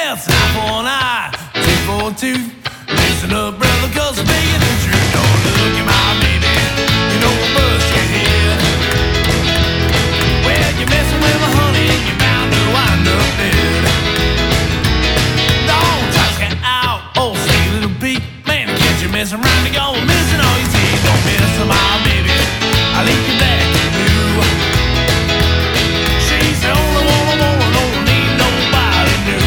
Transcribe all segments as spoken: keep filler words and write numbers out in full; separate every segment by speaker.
Speaker 1: Well, it's an eye for an eye, tooth for a tooth. Listen up, brother, cause I'm bigger than true. Don't look at my baby, you know I'll bust your head. Well, you're messing with my honey and you're bound to wind up dead. Don't try to get out, oh, say little beat. Man, I catch you messing around and go missing all your teeth. Don't mess with my baby, I'll leave you back to you. She's the only one I want, I don't need nobody new.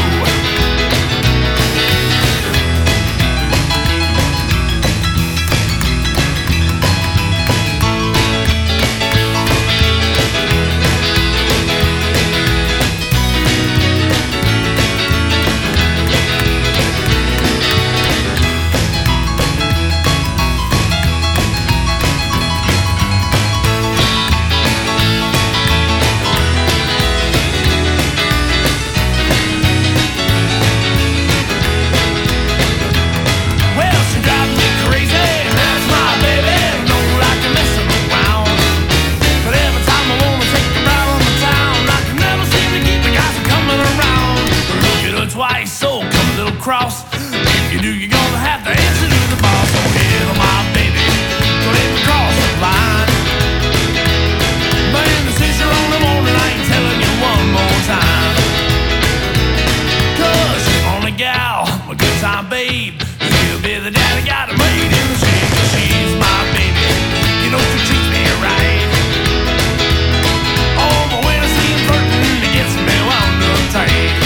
Speaker 1: Cross. If you do, you're gonna have to answer to the boss. Oh, hell, my baby, don't let me cross the line. Man, this is your only morning, I ain't telling you one more time. Cause she's the only gal, my good time babe. She'll be the daddy got her made in the shade. Cause she's my baby, you know she treats me right. Oh, but when I see him flirting, it gets me wound up tight.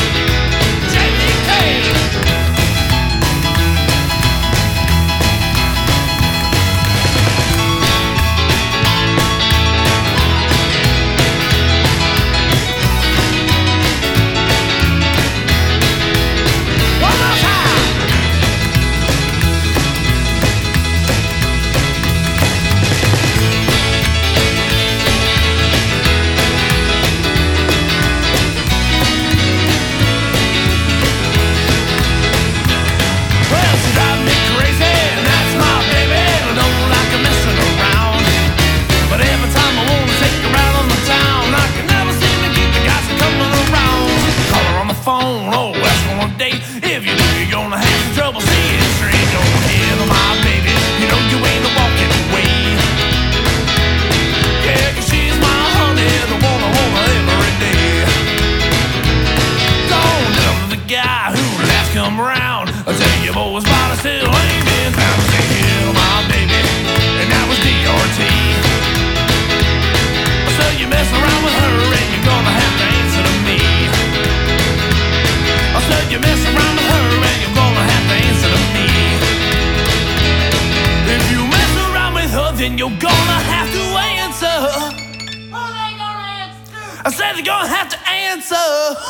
Speaker 1: Come around, I tell you boys, but I still ain't been found. I say, kill my baby, and that was D R T. So you mess around with her and you're gonna have to answer to me. I said you mess around with her and you're gonna have to answer to me. If you mess around with her, then you're gonna have to answer. Who they gonna answer? I said you're gonna have to answer.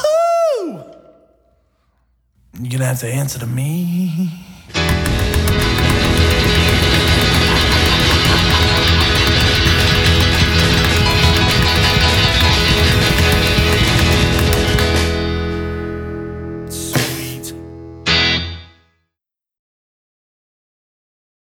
Speaker 1: Woo! You're gonna have to answer to me.